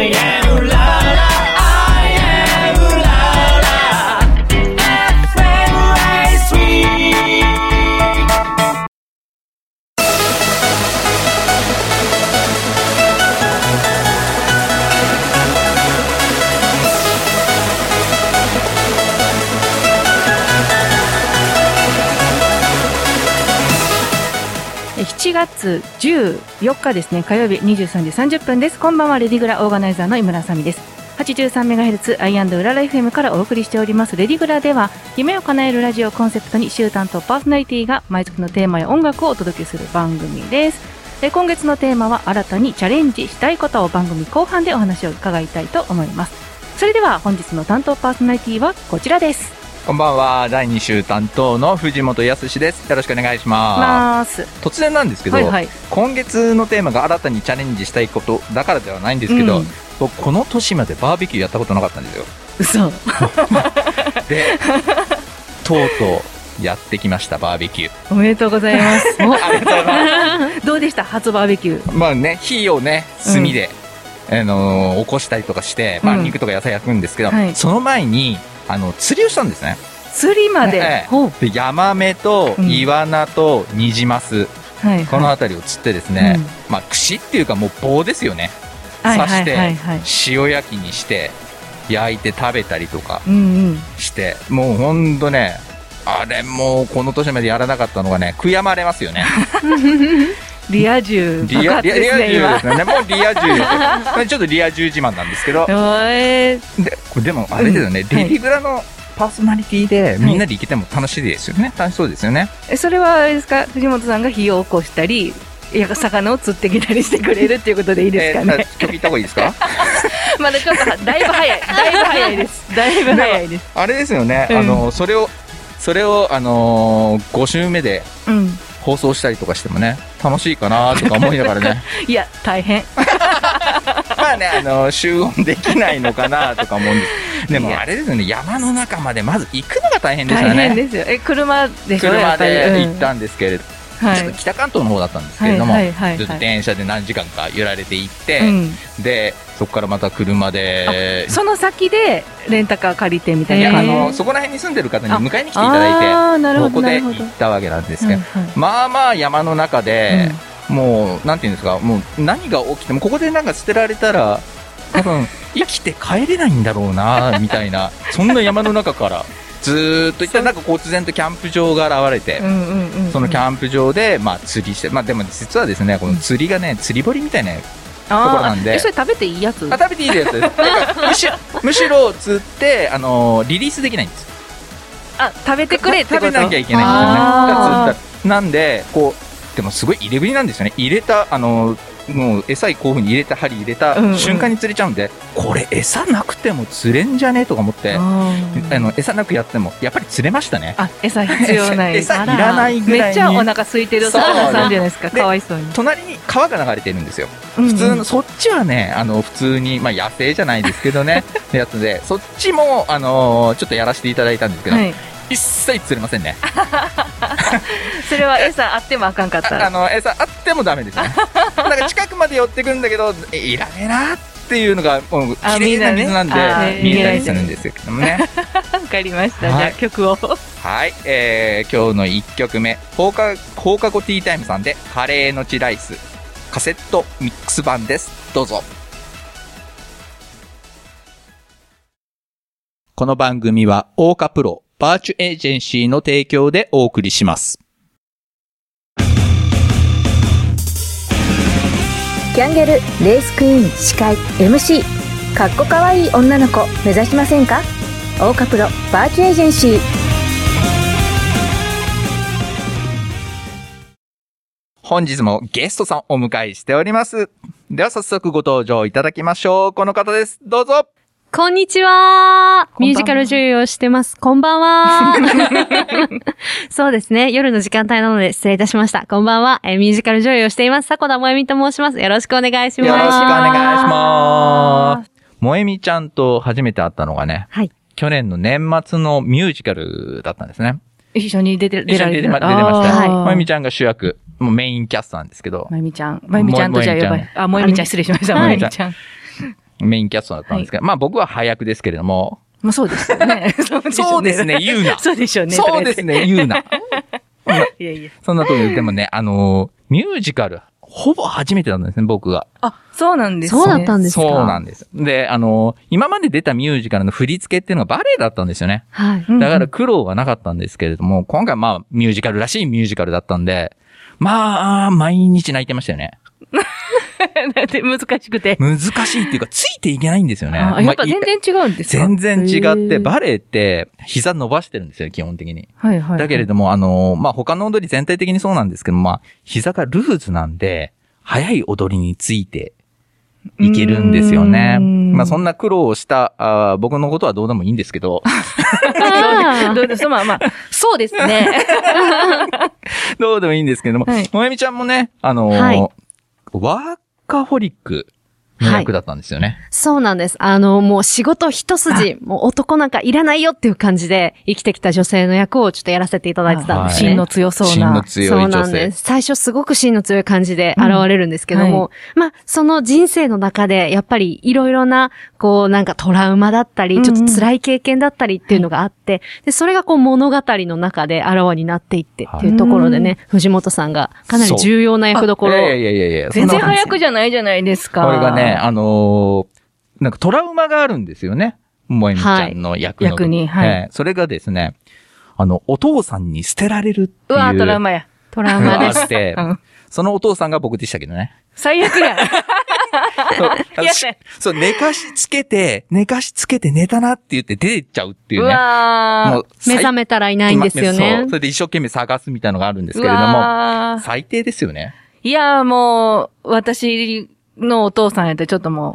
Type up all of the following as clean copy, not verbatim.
7月14日ですね、火曜日23時30分です。こんばんは、レディグラオーガナイザーの井村あさみです。83MHz アイ&ウララ FM からお送りしておりますレディグラでは、夢を叶えるラジオをコンセプトに週担当パーソナリティが毎月のテーマや音楽をお届けする番組です。今月のテーマは、新たにチャレンジしたいことを番組後半でお話を伺いたいと思います。それでは本日の担当パーソナリティはこちらです。 こんばんは、第2週担当の藤本康です。よろしくお願いします。突然なんですけど、今月のテーマが新たにチャレンジしたいことだからではないんですけど、僕この年までバーベキューやったことなかったんですよ。 嘘で、とうとうやってきました、バーベキュー。 おめでとうございます。 ありがとうございます。 どうでした、初バーベキュー。 まあね、火をね、炭で、起こしたりとかして、肉とか野菜焼くんですけど、その前に釣りをしたんですね。 釣りまで、 でヤマメとイワナとニジマス、この辺りを釣ってですね、串っていうかもう棒ですよね、刺して塩焼きにして焼いて食べたりとかして、もうほんとね、あれもうこの年までやらなかったのがね、悔やまれますよね。 リア充爆発ですね。 リア充ですね。もうリア充です。ちょっとリア充自慢なんですけど。でもあれですよね、レディグラのパーソナリティでみんなで行けても楽しいですよね。楽しそうですよね。 それはあれですか、藤本さんが火を起こしたり、魚を釣ってきたりしてくれるっていうことでいいですかね。 曲言った方がいいですか？ まだちょっとだいぶ早い。だいぶ早いです。だいぶ早いです。 あれですよね。それを5週目で。放送したりとかしてもね、楽しいかなとか思いながらね。 いや、大変。 まあね、集音できないのかなとか思うんです。でもあれですよね、山の中までまず行くのが大変でしたね。 大変ですよ。車でしょ？ 車で行ったんですけれど、ちょっと北関東の方だったんですけれども、ちょっと電車で何時間か揺られて行って、でそこからまた車で、 その先でレンタカー借りてみたいな。 そこら辺に住んでる方に迎えに来ていただいて、ここで行ったわけなんですけど、まあまあ山の中で、もうなんていうんですか、もう何が起きてもここでなんか捨てられたら多分生きて帰れないんだろうなみたいな、そんな山の中からずーっと行ったら、なんか忽然とキャンプ場が現れて、そのキャンプ場で釣りして、でも実はですね、この釣りがね、釣り堀みたいなところなんで。 それ食べていいやつ？ 食べていいやつです。むしろ釣ってリリースできないんです。 食べてくれってこと？ 食べなきゃいけないんですよね。なんででもすごい入れ食いなんですよね。入れたもう餌こういう風に入れた針入れた瞬間に釣れちゃうんで、これ餌なくても釣れんじゃねえとか思って、餌なくやってもやっぱり釣れましたね。 餌必要ない。 餌いらないぐらいに。 めっちゃお腹空いてる魚さんじゃないですか。かわいそうに。 隣に川が流れてるんですよ。普通のそっちはね、普通に野生じゃないですけどねやつで、そっちもちょっとやらせていただいたんですけど、一切釣れませんね。 それは餌あってもあかんかった。 餌あってもダメですね。なんか近くまで寄ってくんだけど、いらねえなっていうのがもう綺麗な水なんで見えたりするんですけどもね。 わかりました。じゃあ曲を。 はい、今日の1曲目、放課後ティータイムさんでカレーのチライスカセットミックス版です。どうぞ。この番組はオーカプロバーチュエージェンシーの提供でお送りします。 キャンゲル、レースクイーン、司会、MC、かっこかわいい女の子目指しませんか？オーカプロバーチュエージェンシー。 本日もゲストさんお迎えしております。では早速ご登場いただきましょう。この方です。どうぞ。 こんにちは。ミュージカル女優をしてます。こんばんは。そうですね。夜の時間帯なので失礼いたしました。こんばんは。ミュージカル女優をしています。迫田萌実と申します。よろしくお願いします。 よろしくお願いします。萌実ちゃんと初めて会ったのがね、去年の年末のミュージカルだったんですね。 一緒に出ました。 萌実ちゃんが主役、もうメインキャストなんですけど。 萌実ちゃんとじゃあ呼ばれ。萌実ちゃん失礼しました。萌実ちゃん。 メインキャストだったんですけど、まあ僕は配役ですけれども。 まあそうですよね。 そうですね、言うな。 そうでしょうね。 そうですね、言うな。 いやいや。 そんなとこでもね、ミュージカル、ほぼ初めてなんですね、僕が。 あ、そうなんですね。 そうだったんですか。 そうなんです。で、今まで出たミュージカルの振り付けっていうのがバレエだったんですよね。 はい。 だから苦労はなかったんですけれども、今回まあミュージカルらしいミュージカルだったんで、まあ、毎日泣いてましたよね。 だって難しくて。 難しいっていうか、ついていけないんですよね。 やっぱ全然違うんですか？ 全然違って、バレエって膝伸ばしてるんですよ、基本的に。 はいはい。 だけれども、まあ他の踊り全体的にそうなんですけど、まあ膝がルーズなんで、速い踊りについていけるんですよね。まあそんな苦労をした僕のことはどうでもいいんですけど。 どうですまあまあ、そうですね。 どうでもいいんですけども、もえみちゃんもね、ワーカホリックの役だったんですよね。はい、 そうなんです。もう仕事一筋、もう男なんかいらないよっていう感じで生きてきた女性の役をちょっとやらせていただいてたんですね。 芯の強そうな。 芯の強い女性。 そうなんです。最初すごく芯の強い感じで現れるんですけども、まあ、その人生の中でやっぱりいろいろな、こうなんかトラウマだったり、ちょっと辛い経験だったりっていうのがあって、で、それがこう物語の中であらわになっていってっていうところでね、藤本さんがかなり重要な役どころ。 いや。 全然早くじゃないじゃないですか。 これがね、なんかトラウマがあるんですよね。もえみちゃんの役の。 役に、はい。 それがですね、お父さんに捨てられるっていう。 うわ、トラウマや。 トラウマです。 そのお父さんが僕でしたけどね。 最悪や。 そう、寝かしつけて寝たなって言って出てっちゃうっていうね。 うわもう目覚めたらいないんですよね。 そう。それで一生懸命探すみたいなのがあるんですけれども、最低ですよね。 いや、もう、私のお父さんやったらちょっともう、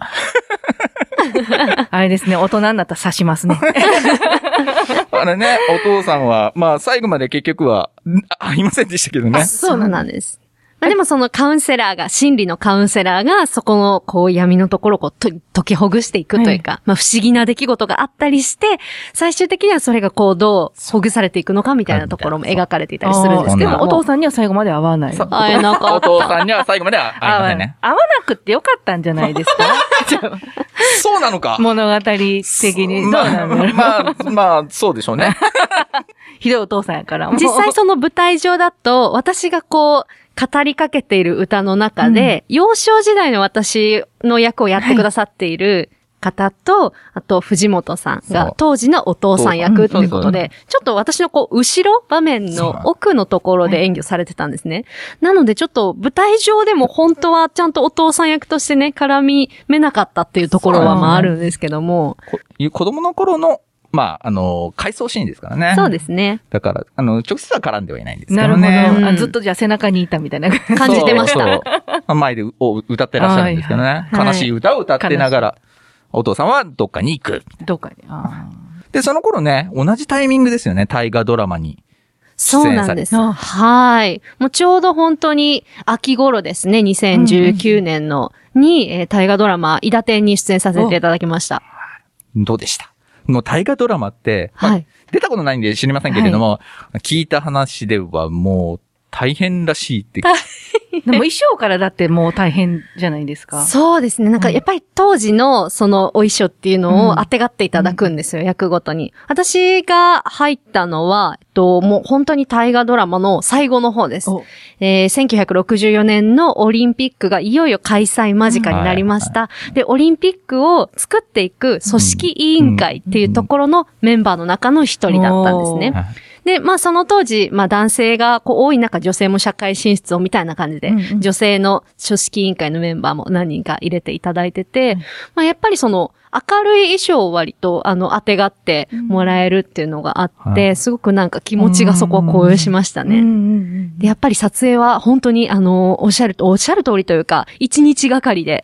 あれですね、大人になったら刺しますね。 あれね、お父さんは、まあ最後まで結局は、ありませんでしたけどね。 そうなんです。まあでもそのカウンセラーが、心理のカウンセラーが、そこのこう闇のところをこう解きほぐしていくというか、まあ不思議な出来事があったりして、最終的にはそれがこうどうほぐされていくのかみたいなところも描かれていたりするんですけども。 お父さんには最後まで会わない。 会えなかった。 お父さんには最後までは会えませんね。 会わなくてよかったんじゃないですか？ そうなのか。 物語的に。 まあ、そうでしょうね。 ひどいお父さんやから。 実際その舞台上だと、私がこう、語りかけている歌の中で、幼少時代の私の役をやってくださっている方と、あと藤本さんが当時のお父さん役っていうことで、ちょっと私のこう、後ろ場面の奥のところで演技をされてたんですね。なのでちょっと舞台上でも本当はちゃんとお父さん役としてね、絡みめなかったっていうところはまああるんですけども。 子供の頃のまあ、回想シーンですからね。 そうですね。 だから、直接は絡んではいないんですけどね。 なるほど。ずっとじゃあ背中にいたみたいな感じてました。 前で歌ってらっしゃるんですけどね。悲しい歌を歌ってながら、お父さんはどっかに行く。 どっかに。 で、その頃ね、同じタイミングですよね、大河ドラマに。 そうなんです。はい。もうちょうど本当に秋頃ですね、2019年のに、大河ドラマ、伊達天に出演させていただきました。 どうでした？もう大河ドラマって、 はい。 出たことないんで知りませんけれども、聞いた話ではもう大変らしいって。 でも衣装からだってもう大変じゃないですか。 そうですね。なんかやっぱり当時のそのお衣装っていうのを当てがっていただくんですよ、役ごとに。私が入ったのは、もう本当に大河ドラマの最後の方です。1964年のオリンピックがいよいよ開催間近になりました。で、オリンピックを作っていく組織委員会っていうところのメンバーの中の一人だったんですね。で、まあその当時、まあ男性がこう多い中女性も社会進出をみたいな感じで、女性の組織委員会のメンバーも何人か入れていただいてて、まあやっぱりその明るい衣装を割と当てがってもらえるっていうのがあって、すごくなんか気持ちがそこは高揚しましたね。で、やっぱり撮影は本当におっしゃる通りというか、1日がかりで、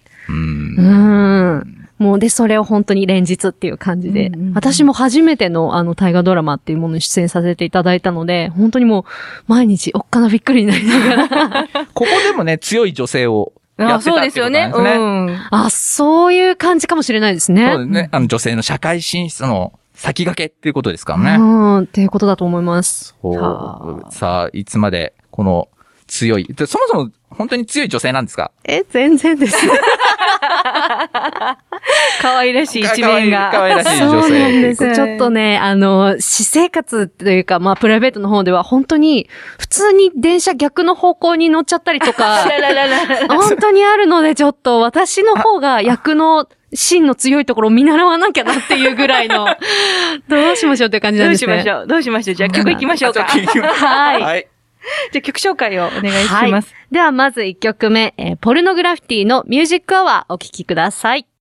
もうで、それを本当に連日っていう感じで、私も初めての大河ドラマっていうものに出演させていただいたので、本当にもう毎日おっかなびっくりになりながら。 ここでもね、強い女性をやってたってことなんですね。そうですよね。 そういう感じかもしれないですね。 そうですね。女性の社会進出の先駆けっていうことですからね。 っていうことだと思います。 さあ、いつまでこの強い、そもそも本当に強い女性なんですか？ 全然です。 可愛らしい一面が。 可愛らしい女性。 そうなんです。ちょっとね、私生活というか、まあ、プライベートの方では、本当に、普通に電車逆の方向に乗っちゃったりとか、本当にあるので、ちょっと私の方が役の芯の強いところを見習わなきゃなっていうぐらいの、どうしましょうっていう感じなんですね。 どうしましょう。じゃあ曲行きましょうか。はい。じゃあ曲紹介をお願いします。はい、 ではまず1曲目、ポルノグラフィティのミュージックアワーお聴きください。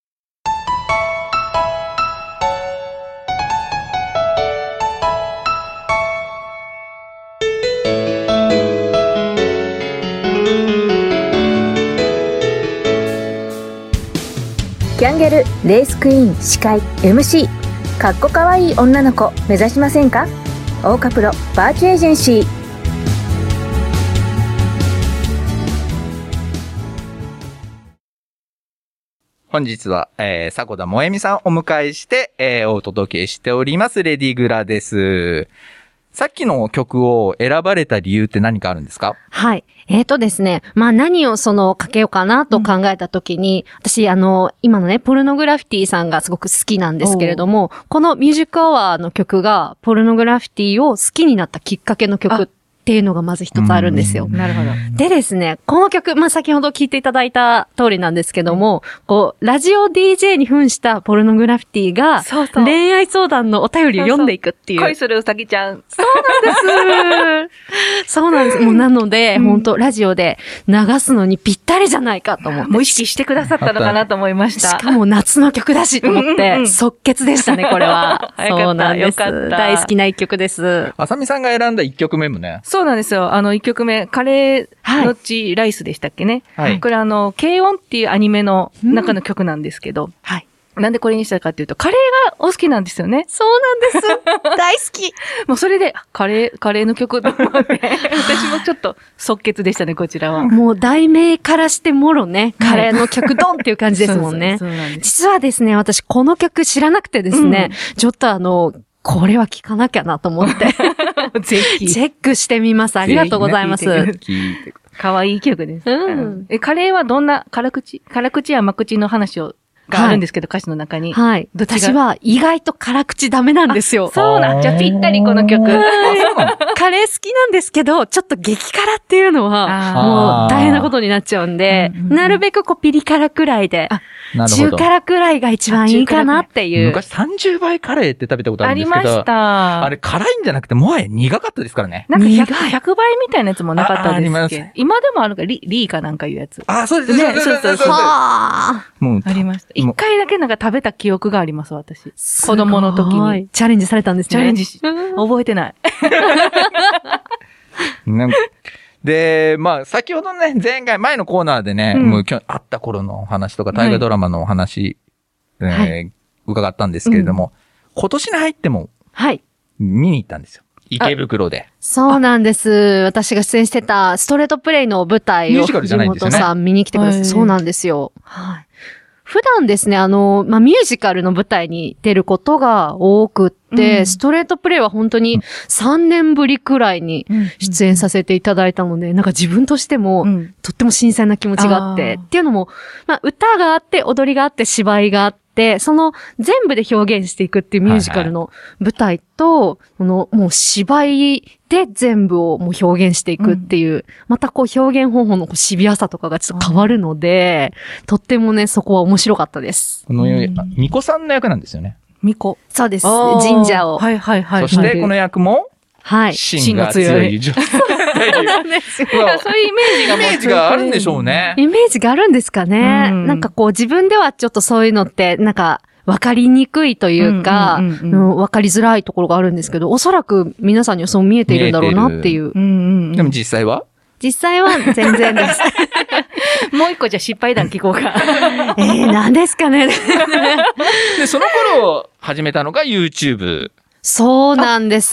キャンゲルレースクイーン司会 MC かっこかわいい女の子目指しませんか？オーカプロバーチエージェンシー。 本日は、迫田萌美さんをお迎えして、お届けしておりますレディグラです。さっきの曲を選ばれた理由って何かあるんですか？ はい。ですね。まあ何をかけようかなと考えたときに、私今のね、ポルノグラフィティさんがすごく好きなんですけれども、このミュージックアワーの曲が、ポルノグラフィティを好きになったきっかけの曲っていうのがまず一つあるんですよ。 なるほど。 でですね、この曲、まあ先ほど聞いていただいた通りなんですけども、ラジオ DJ に扮したポルノグラフィティが、恋愛相談のお便りを読んでいくっていう。 恋するうさぎちゃん。 そうなんです。そうなんです。もうなので、本当ラジオで流すのにぴったりじゃないかと思って。 もう意識してくださったのかなと思いました。 しかも夏の曲だしと思って、即決でしたね、これは。そうなんです。大好きな一曲です。 あさみさんが選んだ一曲目もね。 そうなんですよ。一曲目、カレーのちライスでしたっけね。はい。これ軽音っていうアニメの中の曲なんですけど。はい。なんでこれにしたかっていうと、カレーがお好きなんですよね。 そうなんです。大好き。 もうそれで、カレーの曲と思って、私もちょっと即決でしたね、こちらは。 もう題名からしてもろね、カレーの曲ドンっていう感じですもんね。そうなんです。実はですね、私この曲知らなくてですね、ちょっとこれは聞かなきゃなと思って。 ぜひ。 チェックしてみます。ありがとうございます。 かわいい曲です。カレーはどんな辛口甘口の話があるんですけど、歌詞の中に。 はい。私は意外と辛口ダメなんですよ。 そうなん。じゃあぴったりこの曲。 カレー好きなんですけど、ちょっと激辛っていうのは、もう大変なことになっちゃうんで、なるべくピリ辛くらいで、中辛くらいが一番いいかなっていう。 昔30倍カレーって食べたことあるんですけど。 ありました。 あれ辛いんじゃなくて、もはや苦かったですからね。 なんか100倍みたいなやつもなかったですっけ？今でもあるか、リーかなんかいうやつ。 そうですね。そう。 はぁ。もう。ありました。一回だけなんか食べた記憶があります、私。子供の時に。 チャレンジされたんですね。 チャレンジ覚えてない。 で、まあ、先ほどね、前のコーナーでね、もう会った頃のお話とか、大河ドラマのお話、伺ったんですけれども、今年に入っても、見に行ったんですよ。池袋で。 そうなんです。私が出演してたストレートプレイの舞台を藤本さん見に来てください。そうなんですよ。はい。普段ですね、ミュージカルの舞台に出ることが多くって、ストレートプレイは本当に3年ぶりくらいに出演させていただいたので、なんか自分としても、とっても新鮮な気持ちがあって、っていうのも、歌があって、踊りがあって、芝居があって、その全部で表現していくっていうミュージカルの舞台と、もう芝居で全部をもう表現していくっていう、また表現方法のシビアさとかがちょっと変わるので、とってもね、そこは面白かったです。 この巫女さんの役なんですよね。 巫女。 そうです。神社を。 はいはいはい。 そしてこの役も、 はい。 芯が強い。 そうなんですよ。そういうイメージがあるんでしょうね。 イメージがあるんですかね。なんか自分ではちょっとそういうのって、なんか、わかりにくいというか、わかりづらいところがあるんですけど、おそらく皆さんにはそう見えているんだろうなっていう。 でも実際は全然です。 もう一個じゃ失敗談聞こうか。 何ですかね。 で、その頃始めたのが YouTube。 そうなんです。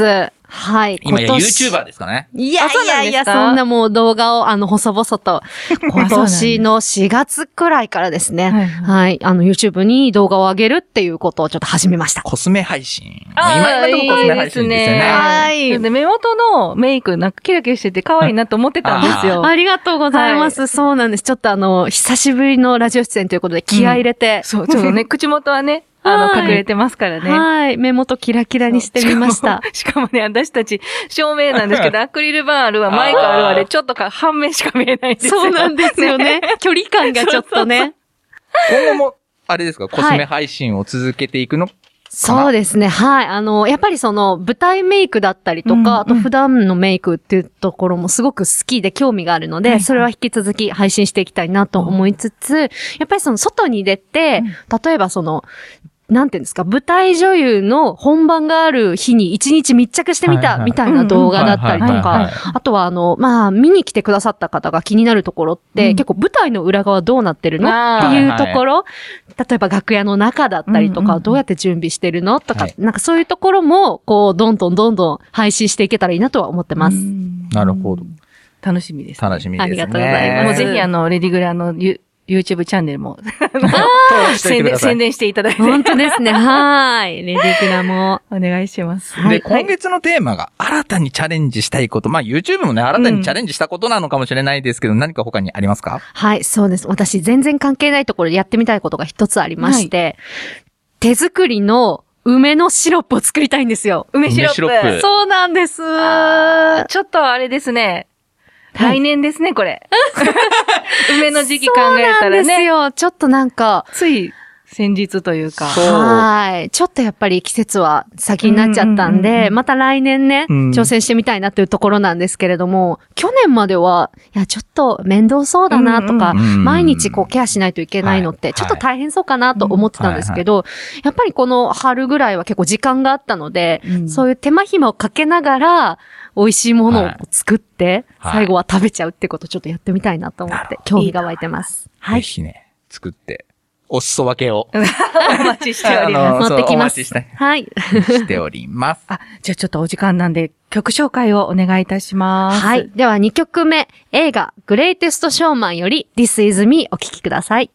はい。 今や YouTuber ですかね。 いやいや、そんなもう動画を細々と、今年の4月くらいからですね、はい。YouTube に動画を上げるっていうことをちょっと始めました。 コスメ配信。今のところコスメ配信ですよね。 はい。で、目元のメイクなんかキラキラしてて可愛いなと思ってたんですよ。 ありがとうございます。そうなんです。ちょっと久しぶりのラジオ出演ということで気合い入れて。 そう、ちょっとね、口元はね、隠れてますからね。 はい。目元キラキラにしてみました。 しかもね、私たち、照明なんですけど、アクリル板あるわ、マイクあるわで、ちょっと半面しか見えないんですよ。 そうなんですよね。距離感がちょっとね。 今後も、あれですか、コスメ配信を続けていくの？ そうですね。はい。やっぱり舞台メイクだったりとか、あと普段のメイクっていうところもすごく好きで興味があるので、それは引き続き配信していきたいなと思いつつ、やっぱり外に出て、例えばなんていうんですか、舞台女優の本番がある日に1日密着してみたみたいな動画だったりとか、あとは見に来てくださった方が気になるところって、結構舞台の裏側どうなってるのっていうところ、例えば楽屋の中だったりとか、どうやって準備してるのとか、なんかそういうところも、どんどん配信していけたらいいなとは思ってます。 なるほど。 楽しみです。 楽しみですね。 ありがとうございます。 もうぜひレディグラのYouTube チャンネルも宣伝していただいて。 本当ですね。はい。レディグラもお願いします。 で、今月のテーマが新たにチャレンジしたいこと。YouTube もね、新たにチャレンジしたことなのかもしれないですけど、何か他にありますか？ はい、そうです。私、全然関係ないところでやってみたいことが一つありまして、手作りの梅のシロップを作りたいんですよ。 梅シロップ。 そうなんです。 ちょっとあれですね。来年ですね、これ。梅の時期考えたらね。そうなんですよ。ちょっとなんか、 つい先日というか。 はい。ちょっとやっぱり季節は先になっちゃったんで、また来年ね、挑戦してみたいなっていうところなんですけれども、去年までは、ちょっと面倒そうだなとか、毎日ケアしないといけないのって、ちょっと大変そうかなと思ってたんですけど、やっぱりこの春ぐらいは結構時間があったので、そういう手間暇をかけながら、美味しいものを作って、最後は食べちゃうってことをちょっとやってみたいなと思って、興味が湧いてます。 はい。ぜひね、作って、お裾分けを。 お待ちしております。 持ってきます。はい。 しております。 じゃあちょっとお時間なんで、曲紹介をお願いいたします。 はい。では2曲目、映画、グレイテストショーマンより、This is Me お聴きください。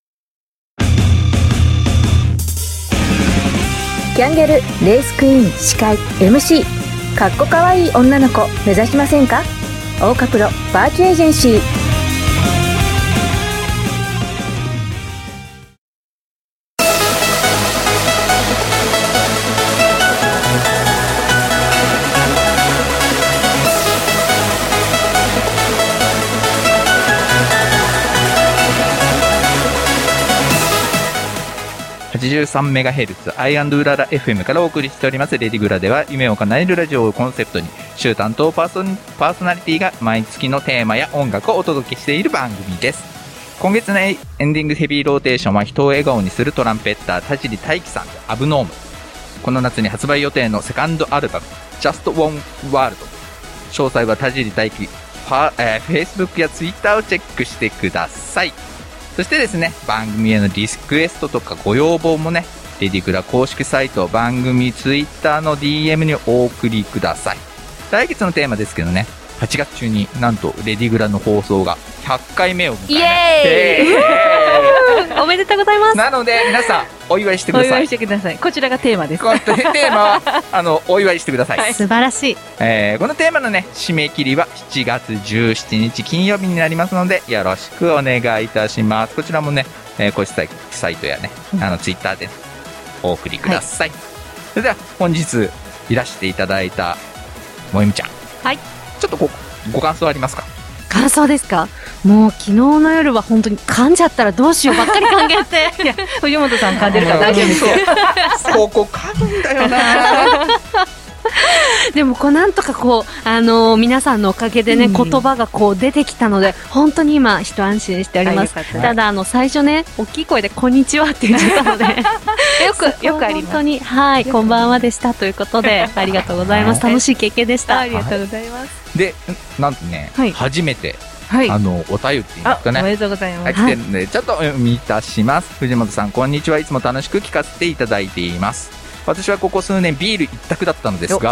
キャンゲル、レースクイーン、司会、MC。かっこかわいい女の子目指しませんか？オーカプロバーチエージェンシー。 83MHz アイ&ウララ FM からお送りしておりますレディグラでは夢を叶えるラジオをコンセプトに週担当パーソナリティが毎月のテーマや音楽をお届けしている番組です。今月のエンディングヘビーローテーションは人を笑顔にするトランペッター田尻大樹さんアブノーム。この夏に発売予定のセカンドアルバム Just One World。詳細は田尻大樹Facebook や Twitter をチェックしてください。そしてですね、番組へのリクエストとかご要望もね、レディグラ公式サイト、番組 Twitter の DM にお送りください。来月のテーマですけどね、8月中になんとレディグラの放送が100回目を迎えます。イエーイおめでとうございます。 なので皆さんお祝いしてください。 お祝いしてください。こちらがテーマです。 このテーマはお祝いしてください。 はい、素晴らしい。 このテーマのね締め切りは7月17日金曜日になりますのでよろしくお願いいたします。こちらもね、公式サイトやねツイッターでお送りください。それでは本日いらしていただいたもえみちゃん。 はい。 ちょっとご感想ありますか？ 感想ですか？もう昨日の夜は本当に噛んじゃったらどうしようばっかり考えていや藤本さん噛んでるから大丈夫ですよここ噛むんだよなでもなんとか皆さんのおかげでね、言葉が出てきたので本当に今一安心しております。ただ最初ね大きい声でこんにちはって言っちゃったのでよくあります。 本当にはいこんばんはでしたということでありがとうございます。楽しい経験でした。 ありがとうございます。 でなんとね、初めてお便りっていうんですかね。 おめでとうございます。 来てるのでちょっとお読みいたします。藤本さんこんにちは。いつも楽しく聞かせていただいています。私はここ数年ビール一択だったのですが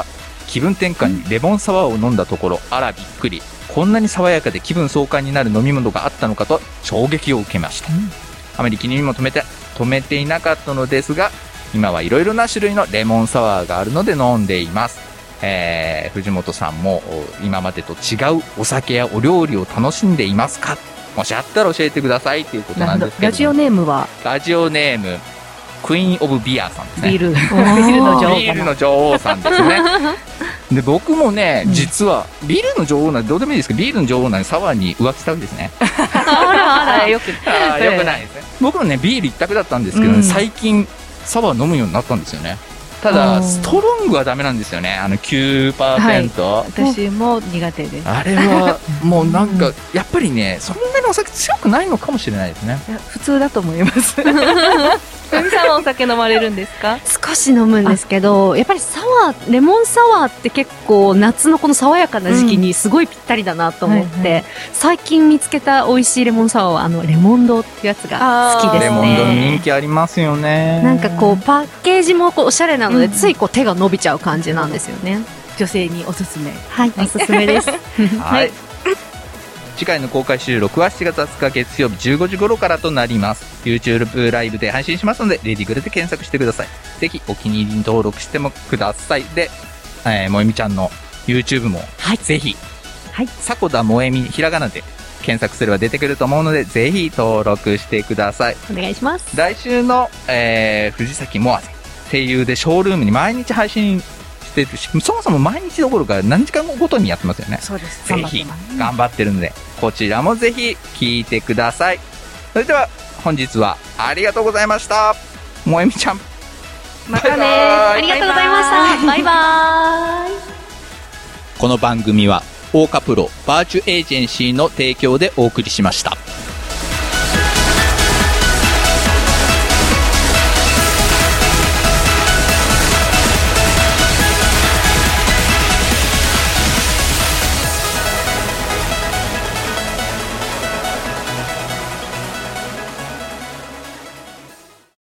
気分転換にレモンサワーを飲んだところ、あらびっくり、こんなに爽やかで気分爽快になる飲み物があったのかと衝撃を受けました。あまり気にも留めていなかったのですが、今はいろいろな種類のレモンサワーがあるので飲んでいます。藤本さんも今までと違うお酒やお料理を楽しんでいますか？もしあったら教えてくださいということなんですけど。 ラジオネームは？ ラジオネーム、クイーンオブビアさんですね。 ビールの女王。 ビールの女王さんですね。で、僕もね、実は、ビールの女王なんてどうでもいいですけど、ビールの女王なんでサワーに浮気したわけですね。 あら、よくないですね。僕もね、ビール一択だったんですけど、最近、サワー飲むようになったんですよね。ただ、ストロングはダメなんですよね。9%。 はい、私も苦手です。 あれは、もうなんか、やっぱりね、そんなにお酒強くないのかもしれないですね。 普通だと思います。ふみさんはお酒飲まれるんですか？ 少し飲むんですけど、やっぱりレモンサワーって結構夏のこの爽やかな時期にすごいぴったりだなと思って、最近見つけた美味しいレモンサワーはレモン堂っていうやつが好きですね。 レモン堂人気ありますよね。 なんかこうパッケージもおしゃれなので、つい手が伸びちゃう感じなんですよね。 女性におすすめ。 はい、おすすめです。 はい。次回の公開収録は7月20日月曜日15時頃からとなります。YouTube ライブで配信しますので、レディグルで検索してください。ぜひお気に入りに登録してもください。で、もえみちゃんの YouTube も、ぜひ、迫田もえみ、ひらがなで検索すれば出てくると思うので、ぜひ登録してください。 お願いします。 来週の、藤崎もあさん、声優でショールームに毎日配信してるし、そもそも毎日どころか何時間ごとにやってますよね。 そうです。 ぜひ頑張ってるので、こちらもぜひ聞いてください。それでは本日はありがとうございました。もえみちゃん、 またね。 ありがとうございました。バイバーイ。 この番組はオーカプロバーチュエージェンシーの提供でお送りしました。